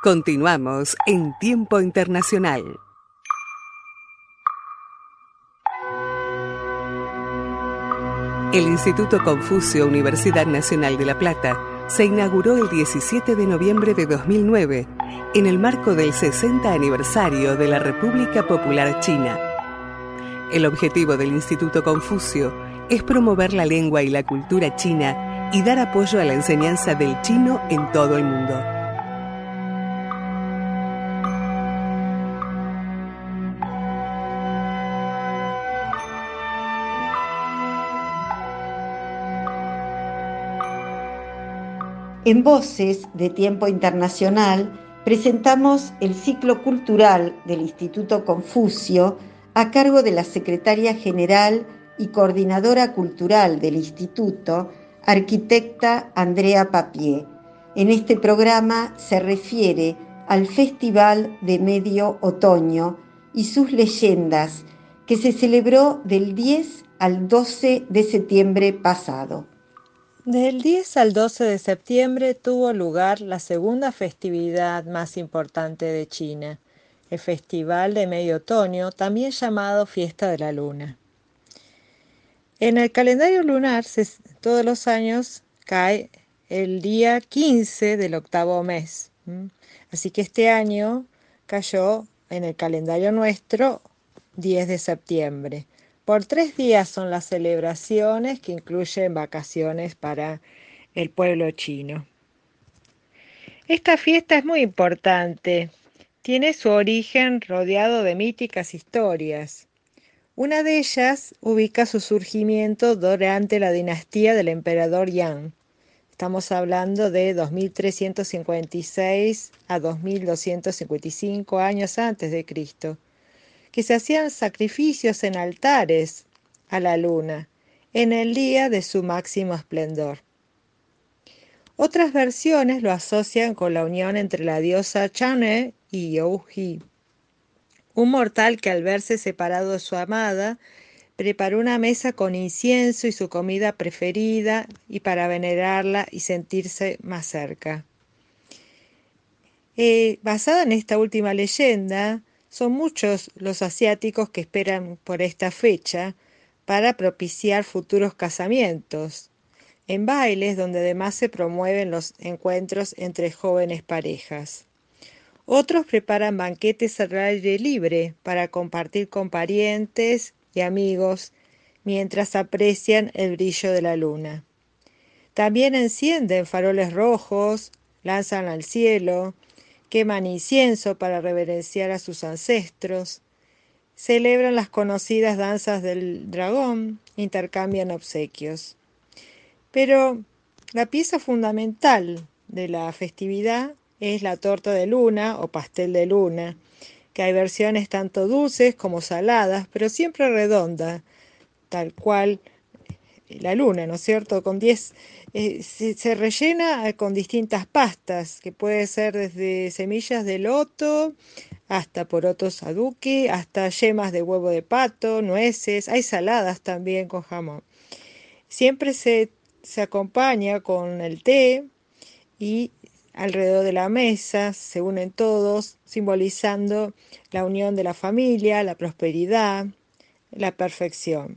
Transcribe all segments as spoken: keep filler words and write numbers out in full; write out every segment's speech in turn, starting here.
Continuamos en Tiempo Internacional. El Instituto Confucio Universidad Nacional de La Plata se inauguró el diecisiete de noviembre de dos mil nueve en el marco del sesenta aniversario de la República Popular China. El objetivo del Instituto Confucio es promover la lengua y la cultura china y dar apoyo a la enseñanza del chino en todo el mundo. En Voces de Tiempo Internacional presentamos el ciclo cultural del Instituto Confucio a cargo de la Secretaria General y Coordinadora Cultural del Instituto, arquitecta Andrea Papié. En este programa se refiere al Festival de Medio Otoño y sus leyendas, que se celebró del diez al doce de septiembre pasado. Del diez al doce de septiembre tuvo lugar la segunda festividad más importante de China, el Festival de Medio Otoño, también llamado Fiesta de la Luna. En el calendario lunar, se, todos los años cae el día quince del octavo mes. ¿Mm? Así que este año cayó en el calendario nuestro diez de septiembre. Por tres días son las celebraciones, que incluyen vacaciones para el pueblo chino. Esta fiesta es muy importante. Tiene su origen rodeado de míticas historias. Una de ellas ubica su surgimiento durante la dinastía del emperador Yang. Estamos hablando de dos mil trescientos cincuenta y seis a dos mil doscientos cincuenta y cinco años antes de Cristo, que se hacían sacrificios en altares a la luna en el día de su máximo esplendor. Otras versiones lo asocian con la unión entre la diosa Chang'e y You-Hi, un mortal que al verse separado de su amada, preparó una mesa con incienso y su comida preferida y para venerarla y sentirse más cerca. Eh, basada en esta última leyenda, son muchos los asiáticos que esperan por esta fecha para propiciar futuros casamientos, en bailes donde además se promueven los encuentros entre jóvenes parejas. Otros preparan banquetes al aire libre para compartir con parientes y amigos mientras aprecian el brillo de la luna. También encienden faroles rojos, lanzan al cielo, queman incienso para reverenciar a sus ancestros, celebran las conocidas danzas del dragón, intercambian obsequios. Pero la pieza fundamental de la festividad es la torta de luna o pastel de luna, que hay versiones tanto dulces como saladas, pero siempre redonda, tal cual la luna, ¿no es cierto? Con diez, eh, se, se rellena con distintas pastas, que puede ser desde semillas de loto hasta porotos aduki, hasta yemas de huevo de pato, nueces, hay saladas también con jamón. Siempre se, se acompaña con el té y alrededor de la mesa se unen todos, simbolizando la unión de la familia, la prosperidad, la perfección.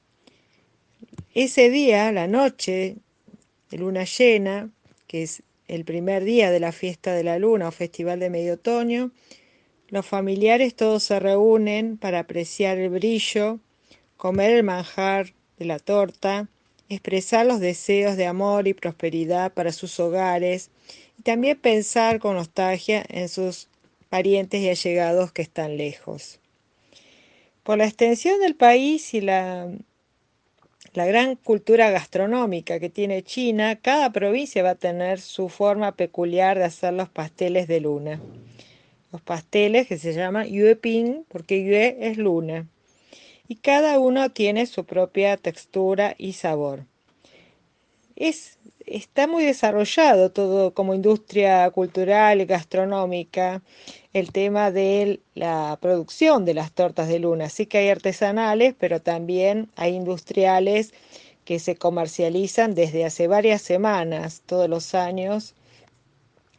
Ese día, la noche de luna llena, que es el primer día de la fiesta de la luna o festival de medio otoño, los familiares todos se reúnen para apreciar el brillo, comer el manjar de la torta, expresar los deseos de amor y prosperidad para sus hogares y también pensar con nostalgia en sus parientes y allegados que están lejos. Por la extensión del país y la La gran cultura gastronómica que tiene China, cada provincia va a tener su forma peculiar de hacer los pasteles de luna. Los pasteles que se llaman Yue Ping, porque Yue es luna. Y cada uno tiene su propia textura y sabor. Es, está muy desarrollado todo como industria cultural y gastronómica el tema de la producción de las tortas de luna. Sí que hay artesanales, pero también hay industriales que se comercializan desde hace varias semanas, todos los años,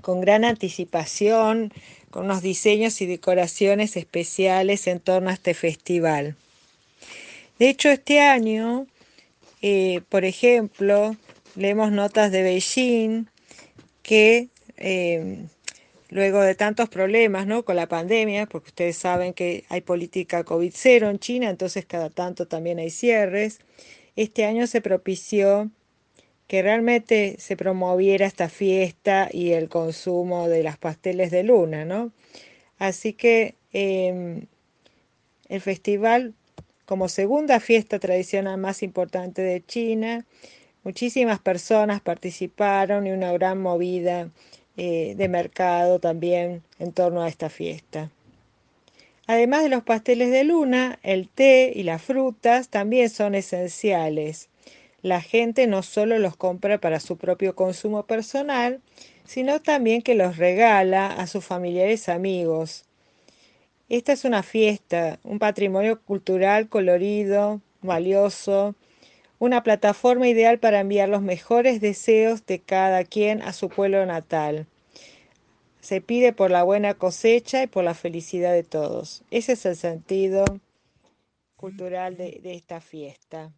con gran anticipación, con unos diseños y decoraciones especiales en torno a este festival. De hecho, este año, eh, por ejemplo, leemos notas de Beijing que eh, luego de tantos problemas, ¿no?, con la pandemia, porque ustedes saben que hay política COVID cero en China, entonces cada tanto también hay cierres, este año se propició que realmente se promoviera esta fiesta y el consumo de las pasteles de luna, ¿no? Así que eh, el festival, como segunda fiesta tradicional más importante de China, muchísimas personas participaron y una gran movida eh, de mercado también en torno a esta fiesta. Además de los pasteles de luna, el té y las frutas también son esenciales. La gente no solo los compra para su propio consumo personal, sino también que los regala a sus familiares y amigos. Esta es una fiesta, un patrimonio cultural colorido, valioso, una plataforma ideal para enviar los mejores deseos de cada quien a su pueblo natal. Se pide por la buena cosecha y por la felicidad de todos. Ese es el sentido cultural de, de esta fiesta.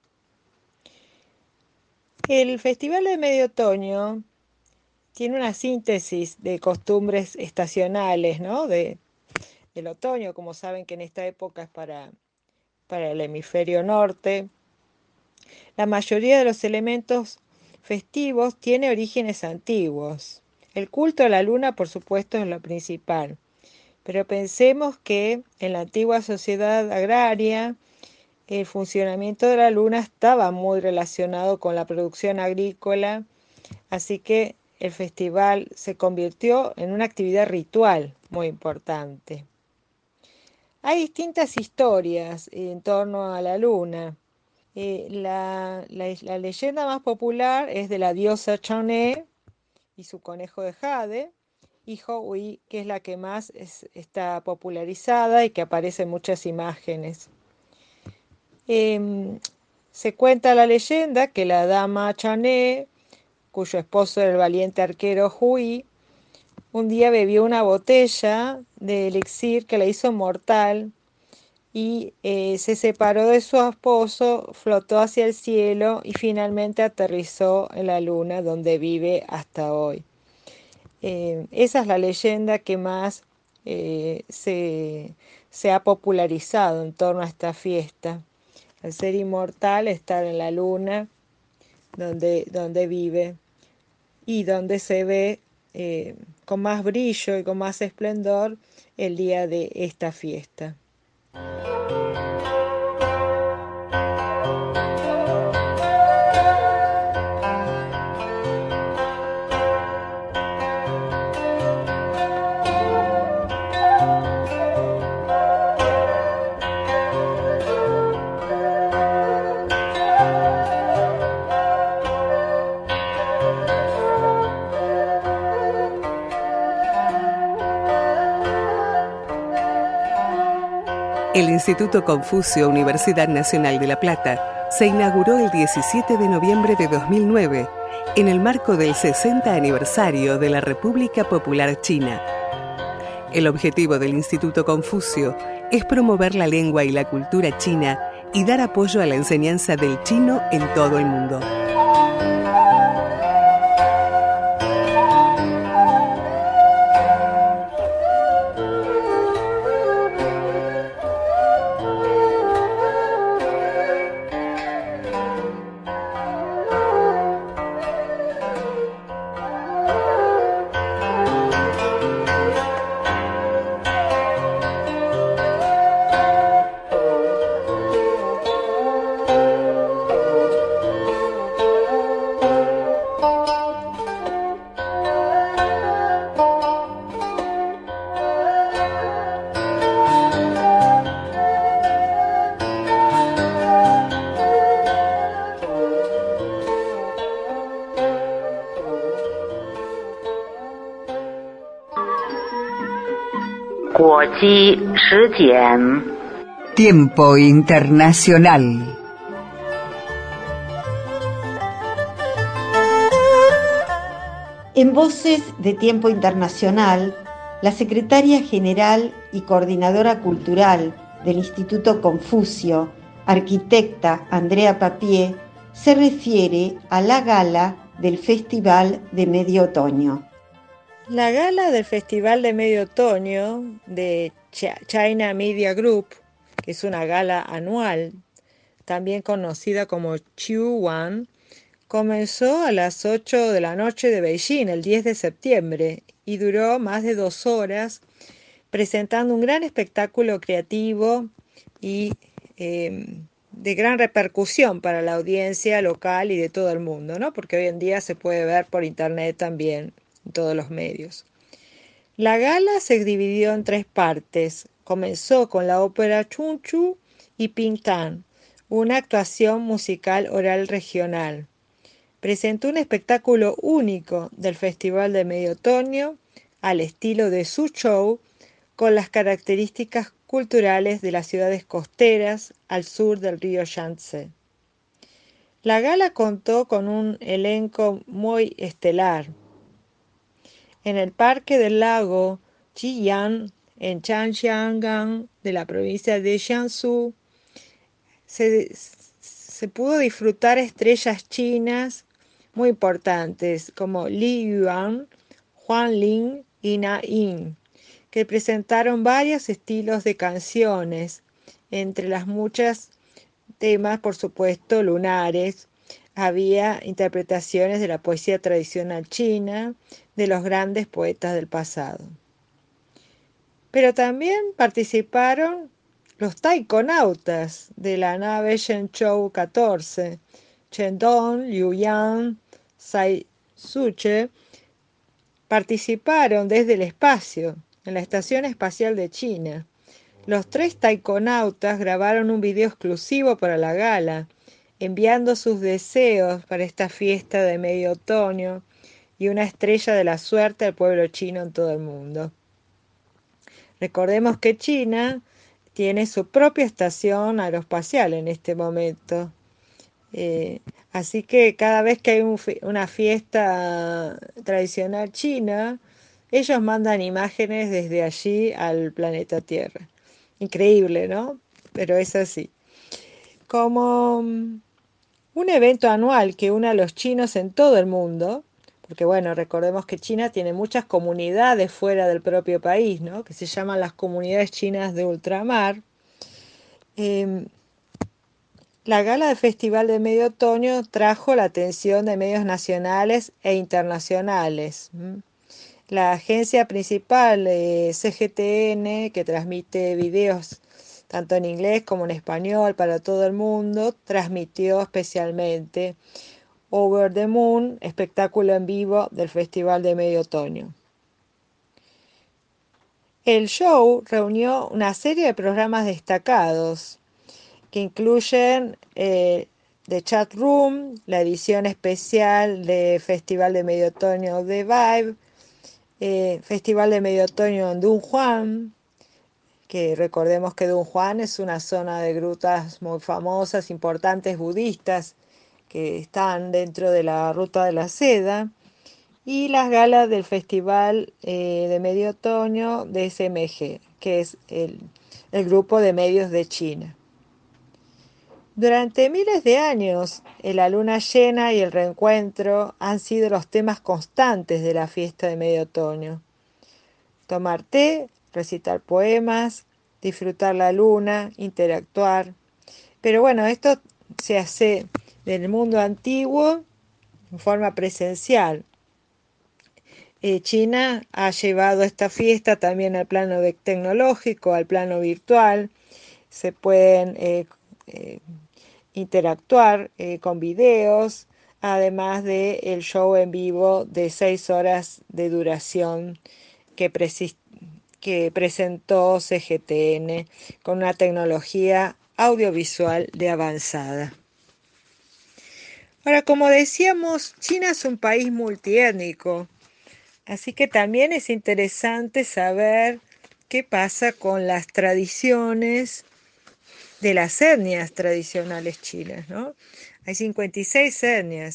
El Festival de Medio Otoño tiene una síntesis de costumbres estacionales, ¿no?, de, del otoño, como saben que en esta época es para, para el hemisferio norte. La mayoría de los elementos festivos tiene orígenes antiguos. El culto a la luna, por supuesto, es lo principal. Pero pensemos que en la antigua sociedad agraria, el funcionamiento de la luna estaba muy relacionado con la producción agrícola, así que el festival se convirtió en una actividad ritual muy importante. Hay distintas historias en torno a la luna. Eh, la, la, la leyenda más popular es de la diosa Chang'e y su conejo de jade, y Hou-yi, que es la que más es, está popularizada y que aparece en muchas imágenes. Eh, se cuenta la leyenda que la dama Chang'e, cuyo esposo era el valiente arquero Hou-yi, un día bebió una botella de elixir que la hizo mortal y eh, se separó de su esposo, flotó hacia el cielo y finalmente aterrizó en la luna, donde vive hasta hoy. Eh, esa es la leyenda que más eh, se, se ha popularizado en torno a esta fiesta. El ser inmortal, estar en la luna, donde, donde vive y donde se ve eh, con más brillo y con más esplendor el día de esta fiesta. El Instituto Confucio Universidad Nacional de La Plata se inauguró el diecisiete de noviembre de dos mil nueve en el marco del sesenta aniversario de la República Popular China. El objetivo del Instituto Confucio es promover la lengua y la cultura china y dar apoyo a la enseñanza del chino en todo el mundo. Tiempo internacional. En Voces de Tiempo Internacional, la secretaria general y coordinadora cultural del Instituto Confucio, arquitecta Andrea Papié, se refiere a la gala del Festival de Medio Otoño. La gala del Festival de Medio Otoño de China Media Group, que es una gala anual, también conocida como Q-One, comenzó a las ocho de la noche de Beijing el diez de septiembre y duró más de dos horas, presentando un gran espectáculo creativo y eh, de gran repercusión para la audiencia local y de todo el mundo, ¿no? Porque hoy en día se puede ver por internet también en todos los medios. La gala se dividió en tres partes. Comenzó con la ópera Chunchu y Pingtan, una actuación musical oral regional. Presentó un espectáculo único del Festival de Medio Otoño al estilo de su show, con las características culturales de las ciudades costeras al sur del río Yangtze. La gala contó con un elenco muy estelar. En el Parque del Lago Jiyan, en Changjiang, de la provincia de Jiangsu, se, se pudo disfrutar estrellas chinas muy importantes como Li Yuan, Huang Ling y Na Ying, que presentaron varios estilos de canciones, entre las muchas temas, por supuesto, lunares. Había interpretaciones de la poesía tradicional china, de los grandes poetas del pasado. Pero también participaron los taikonautas de la nave Shenzhou catorce, Shendong, Liuyang, Sai Suche, participaron desde el espacio, en la Estación Espacial de China. Los tres taikonautas grabaron un video exclusivo para la gala, enviando sus deseos para esta fiesta de medio otoño y una estrella de la suerte al pueblo chino en todo el mundo. Recordemos que China tiene su propia estación aeroespacial en este momento. Eh, así que cada vez que hay un, una fiesta tradicional china, ellos mandan imágenes desde allí al planeta Tierra. Increíble, ¿no? Pero es así. Como un evento anual que une a los chinos en todo el mundo, porque bueno, recordemos que China tiene muchas comunidades fuera del propio país, ¿no? Que se llaman las comunidades chinas de ultramar. Eh, la gala del Festival de Medio Otoño trajo la atención de medios nacionales e internacionales. La agencia principal, eh, C G T N, que transmite videos tanto en inglés como en español para todo el mundo, transmitió especialmente Over the Moon, espectáculo en vivo del Festival de Medio Otoño. El show reunió una serie de programas destacados que incluyen eh, The Chat Room, la edición especial de Festival de Medio Otoño de Vibe, eh, Festival de Medio Otoño en Dunhuang, que recordemos que Dunhuang es una zona de grutas muy famosas, importantes budistas, que están dentro de la Ruta de la Seda, y las galas del Festival eh, de Medio Otoño de S M G, que es el, el grupo de medios de China. Durante miles de años, la luna llena y el reencuentro han sido los temas constantes de la fiesta de Medio Otoño. Tomar té, recitar poemas, disfrutar la luna, interactuar. Pero bueno, esto se hace en el mundo antiguo en forma presencial. Eh, China ha llevado esta fiesta también al plano tecnológico, al plano virtual. Se pueden eh, eh, interactuar eh, con videos, además del el show en vivo de seis horas de duración que, que presentó C G T N con una tecnología audiovisual de avanzada. Ahora, como decíamos, China es un país multiétnico, así que también es interesante saber qué pasa con las tradiciones de las etnias tradicionales chinas, ¿no? Hay cincuenta y seis etnias.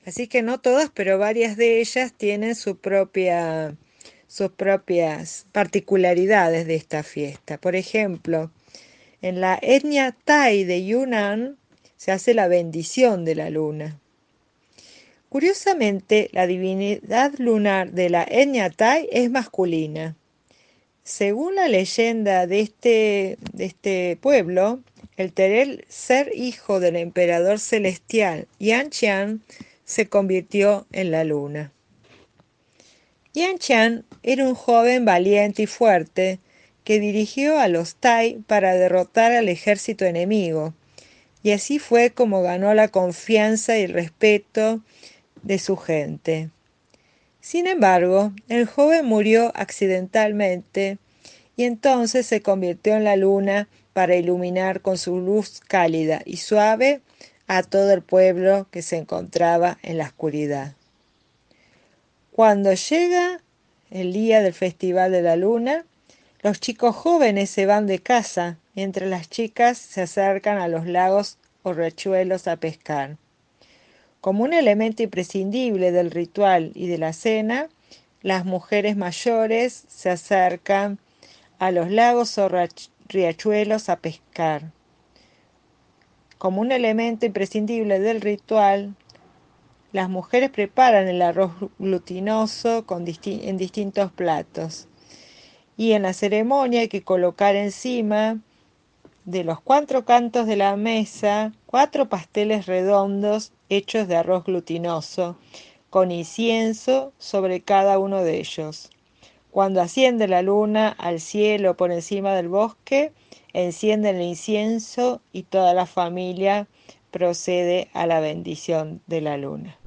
Así que no todas, pero varias de ellas tienen su propia, sus propias particularidades de esta fiesta. Por ejemplo, en la etnia Thai de Yunnan se hace la bendición de la luna. Curiosamente, la divinidad lunar de la etnia Thai es masculina. Según la leyenda de este, de este pueblo, el tercer hijo del emperador celestial, Yan Xian, se convirtió en la luna. Yan Xian era un joven valiente y fuerte que dirigió a los Tai para derrotar al ejército enemigo, y así fue como ganó la confianza y el respeto de su gente. Sin embargo, el joven murió accidentalmente y entonces se convirtió en la luna para iluminar con su luz cálida y suave a todo el pueblo que se encontraba en la oscuridad. Cuando llega el día del Festival de la Luna, los chicos jóvenes se van de casa, mientras las chicas se acercan a los lagos o riachuelos a pescar. Como un elemento imprescindible del ritual y de la cena, las mujeres mayores se acercan a los lagos o riachuelos a pescar. Como un elemento imprescindible del ritual, las mujeres preparan el arroz glutinoso con disti- en distintos platos. Y en la ceremonia hay que colocar encima de los cuatro cantos de la mesa cuatro pasteles redondos hechos de arroz glutinoso, con incienso sobre cada uno de ellos. Cuando asciende la luna al cielo por encima del bosque, encienden el incienso y toda la familia procede a la bendición de la luna.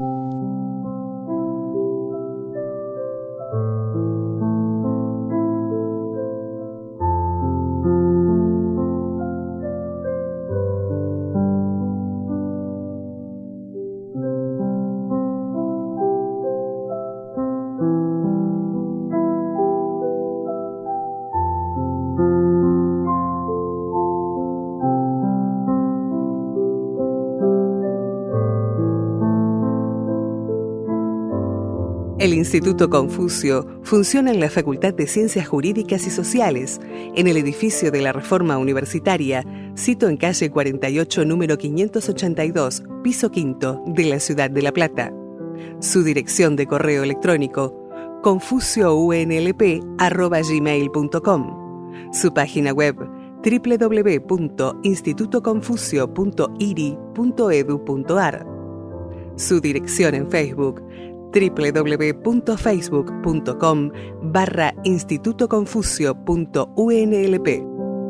El Instituto Confucio funciona en la Facultad de Ciencias Jurídicas y Sociales, en el edificio de la Reforma Universitaria, sito en calle cuarenta y ocho, número quinientos ochenta y dos, piso quinto, de la ciudad de La Plata. Su dirección de correo electrónico, confuciounlp arroba gmail punto com. Su página web, doble u doble u doble u punto instituto confucio punto i r i punto e d u punto a r. Su dirección en Facebook, doble u doble u doble u punto facebook punto com barra instituto confucio punto u n l p.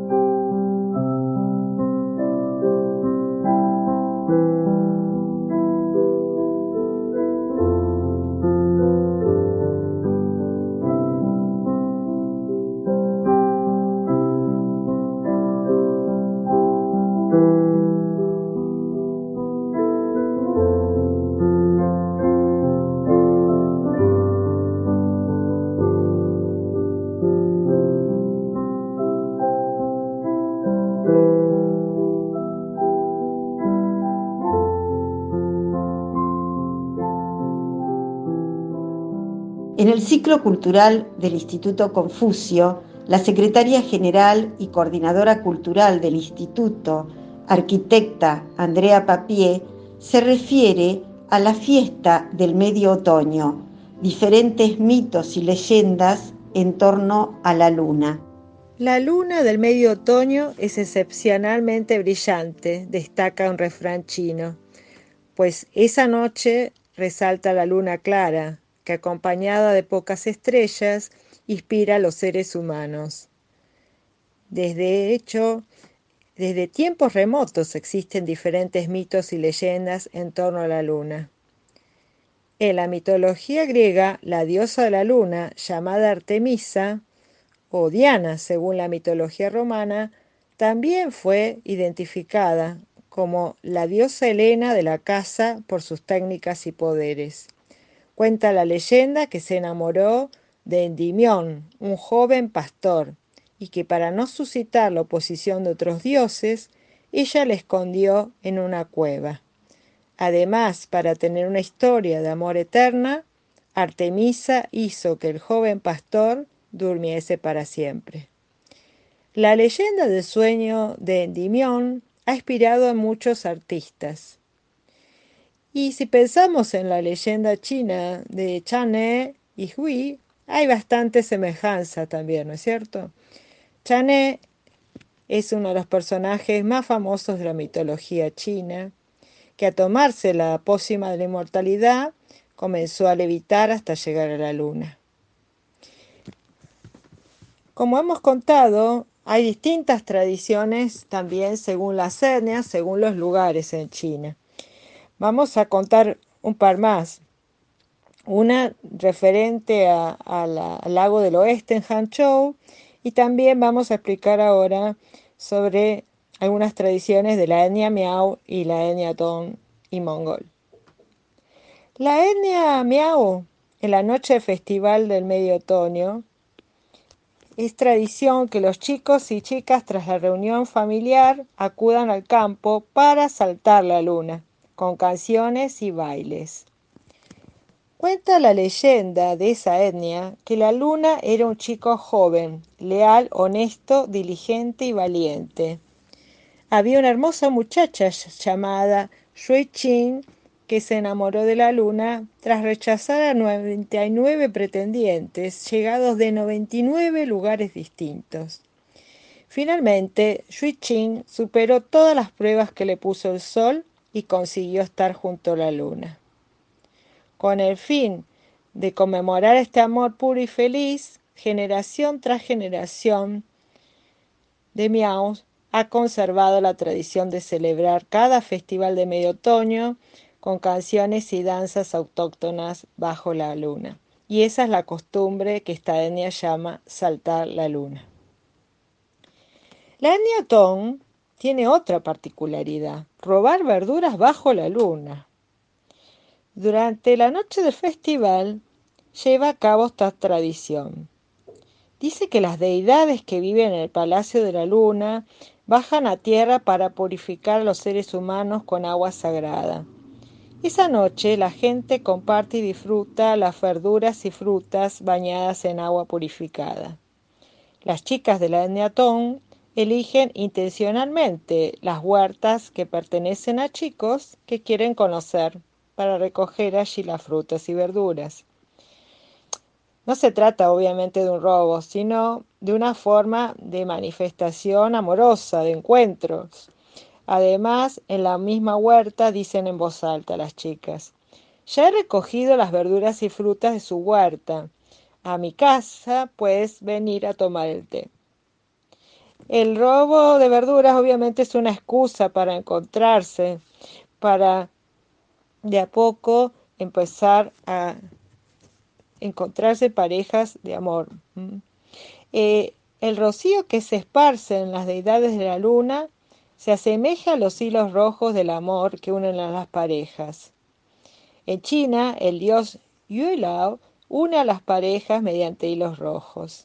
En el ciclo cultural del Instituto Confucio, la secretaria general y coordinadora cultural del Instituto, arquitecta Andrea Papié, se refiere a la fiesta del medio otoño, diferentes mitos y leyendas en torno a la luna. La luna del medio otoño es excepcionalmente brillante, destaca un refrán chino, pues esa noche resalta la luna clara, que acompañada de pocas estrellas, inspira a los seres humanos. Desde hecho, desde tiempos remotos existen diferentes mitos y leyendas en torno a la luna. En la mitología griega, la diosa de la luna, llamada Artemisa, o Diana según la mitología romana, también fue identificada como la diosa Helena de la caza por sus técnicas y poderes. Cuenta la leyenda que se enamoró de Endimión, un joven pastor, y que para no suscitar la oposición de otros dioses, ella le escondió en una cueva. Además, para tener una historia de amor eterna, Artemisa hizo que el joven pastor durmiese para siempre. La leyenda del sueño de Endymión ha inspirado a muchos artistas. Y si pensamos en la leyenda china de Chang'e y Hui, hay bastante semejanza también, ¿no es cierto? Chang'e es uno de los personajes más famosos de la mitología china, que a tomarse la pócima de la inmortalidad comenzó a levitar hasta llegar a la luna. Como hemos contado, hay distintas tradiciones también según las etnias, según los lugares en China. Vamos a contar un par más. Una referente a, a la, al lago del oeste en Hangzhou, y también vamos a explicar ahora sobre algunas tradiciones de la etnia Miao y la etnia Tong y mongol. La etnia Miao, en la noche de festival del medio otoño, es tradición que los chicos y chicas tras la reunión familiar acudan al campo para saltar la luna, con canciones y bailes. Cuenta la leyenda de esa etnia que la luna era un chico joven, leal, honesto, diligente y valiente. Había una hermosa muchacha llamada Shui Qing que se enamoró de la luna tras rechazar a noventa y nueve pretendientes llegados de noventa y nueve lugares distintos. Finalmente, Shui Qing superó todas las pruebas que le puso el sol y consiguió estar junto a la luna. Con el fin de conmemorar este amor puro y feliz, generación tras generación de Miaos ha conservado la tradición de celebrar cada festival de medio otoño con canciones y danzas autóctonas bajo la luna. Y esa es la costumbre que esta etnia llama saltar la luna. La etnia Tong tiene otra particularidad: robar verduras bajo la luna. Durante la noche del festival lleva a cabo esta tradición. Dice que las deidades que viven en el Palacio de la Luna bajan a tierra para purificar a los seres humanos con agua sagrada. Esa noche la gente comparte y disfruta las verduras y frutas bañadas en agua purificada. Las chicas de la etnia Tong eligen intencionalmente las huertas que pertenecen a chicos que quieren conocer, para recoger allí las frutas y verduras. No se trata obviamente de un robo, sino de una forma de manifestación amorosa, de encuentros. Además, en la misma huerta dicen en voz alta las chicas: ya he recogido las verduras y frutas de su huerta. A mi casa puedes venir a tomar el té. El robo de verduras obviamente es una excusa para encontrarse, para de a poco empezar a encontrarse parejas de amor. Eh, el rocío que se esparce en las deidades de la luna se asemeja a los hilos rojos del amor que unen a las parejas. En China, el dios Yuelao une a las parejas mediante hilos rojos.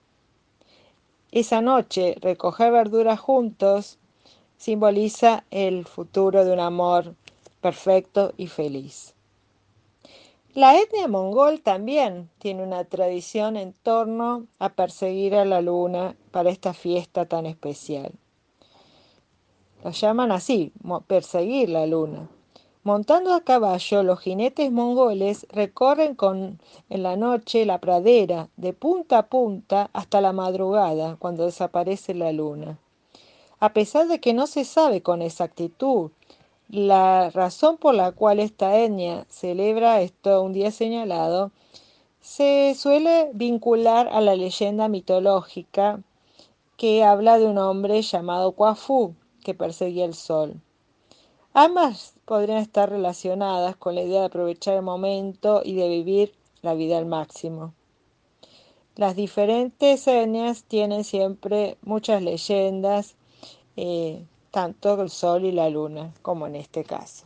Esa noche, recoger verduras juntos simboliza el futuro de un amor perfecto y feliz. La etnia mongol también tiene una tradición en torno a perseguir a la luna para esta fiesta tan especial. Lo llaman así, perseguir la luna. Montando a caballo, los jinetes mongoles recorren con, en la noche la pradera de punta a punta hasta la madrugada, cuando desaparece la luna. A pesar de que no se sabe con exactitud la razón por la cual esta etnia celebra esto un día señalado, se suele vincular a la leyenda mitológica que habla de un hombre llamado Quafu que perseguía el sol. Ambas podrían estar relacionadas con la idea de aprovechar el momento y de vivir la vida al máximo. Las diferentes etnias tienen siempre muchas leyendas, eh, tanto el sol y la luna, como en este caso.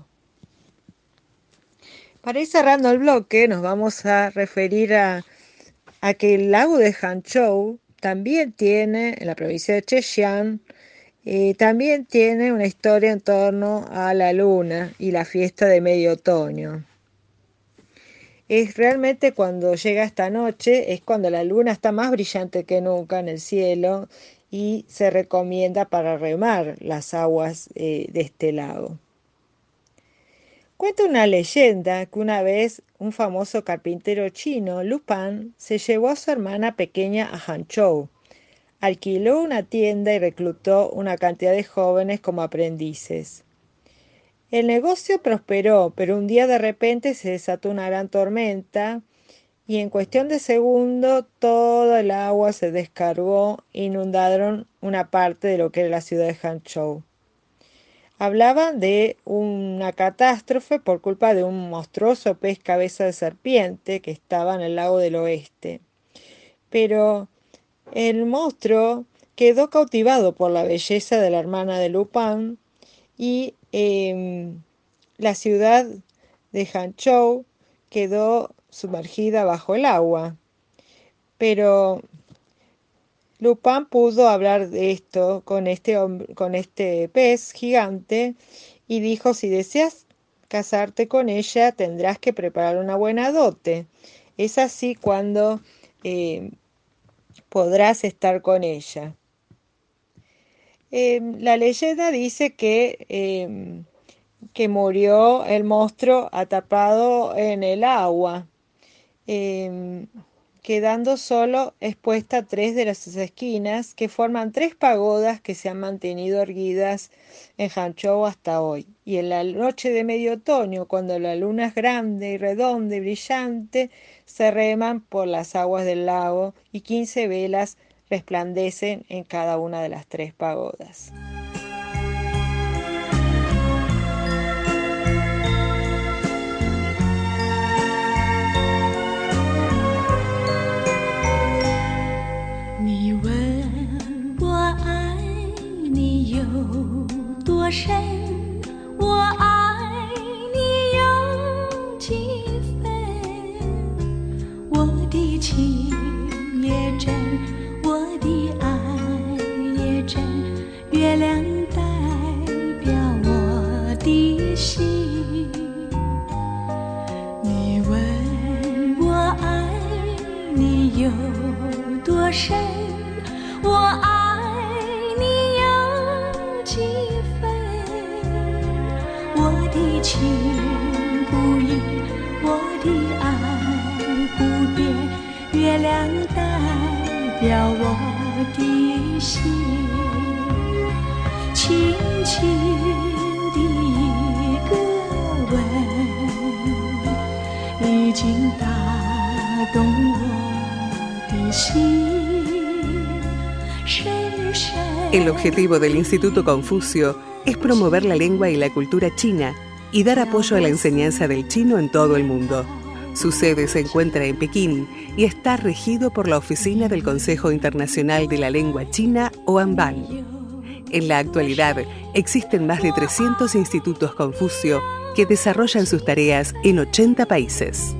Para ir cerrando el bloque, nos vamos a referir a, a que el lago de Hangzhou también tiene, en la provincia de Zhejiang, Eh, también tiene una historia en torno a la luna y la fiesta de medio otoño. Es realmente cuando llega esta noche, es cuando la luna está más brillante que nunca en el cielo y se recomienda para remar las aguas eh, de este lago. Cuenta una leyenda que una vez un famoso carpintero chino, Lu Pan, se llevó a su hermana pequeña a Hangzhou. Alquiló una tienda y reclutó una cantidad de jóvenes como aprendices. El negocio prosperó, pero un día de repente se desató una gran tormenta y en cuestión de segundos todo el agua se descargó e inundaron una parte de lo que era la ciudad de Hangzhou. Hablaban de una catástrofe por culpa de un monstruoso pez cabeza de serpiente que estaba en el lago del oeste. Pero el monstruo quedó cautivado por la belleza de la hermana de Lu Pan y eh, la ciudad de Hangzhou quedó sumergida bajo el agua. Pero Lu Pan pudo hablar de esto con este, con este pez gigante y dijo: si deseas casarte con ella tendrás que preparar una buena dote. Es así cuando eh, podrás estar con ella. Eh, la leyenda dice que, eh, que murió el monstruo atrapado en el agua, eh, quedando solo expuesta tres de las esquinas que forman tres pagodas que se han mantenido erguidas en Hangzhou hasta hoy. Y en la noche de medio otoño, cuando la luna es grande y redonda y brillante, se reman por las aguas del lago y quince velas resplandecen en cada una de las tres pagodas. El objetivo del Instituto Confucio es promover la lengua y la cultura china y dar apoyo a la enseñanza del chino en todo el mundo. Su sede se encuentra en Pekín y está regido por la Oficina del Consejo Internacional de la Lengua China, Oanban. En la actualidad, existen más de trescientos institutos Confucio que desarrollan sus tareas en ochenta países.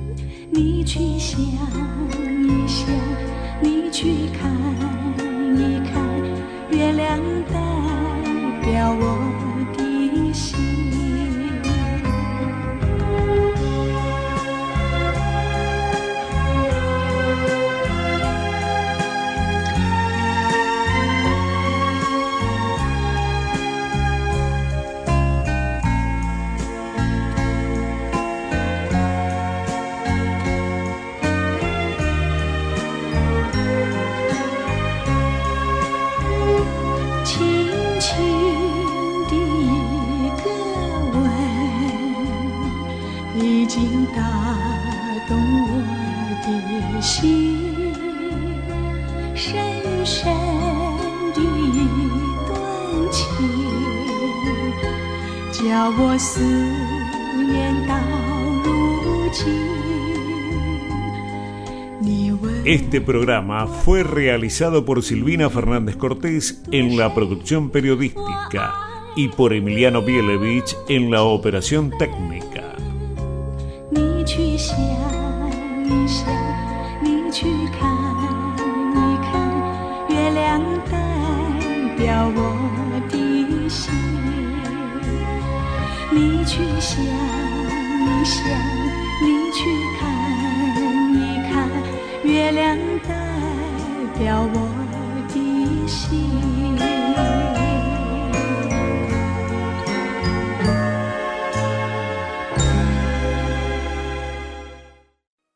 Este programa fue realizado por Silvina Fernández Cortés en la producción periodística y por Emiliano Bielevich en la operación técnica. 心。你去想一想，你去看一看，月亮代表我的心。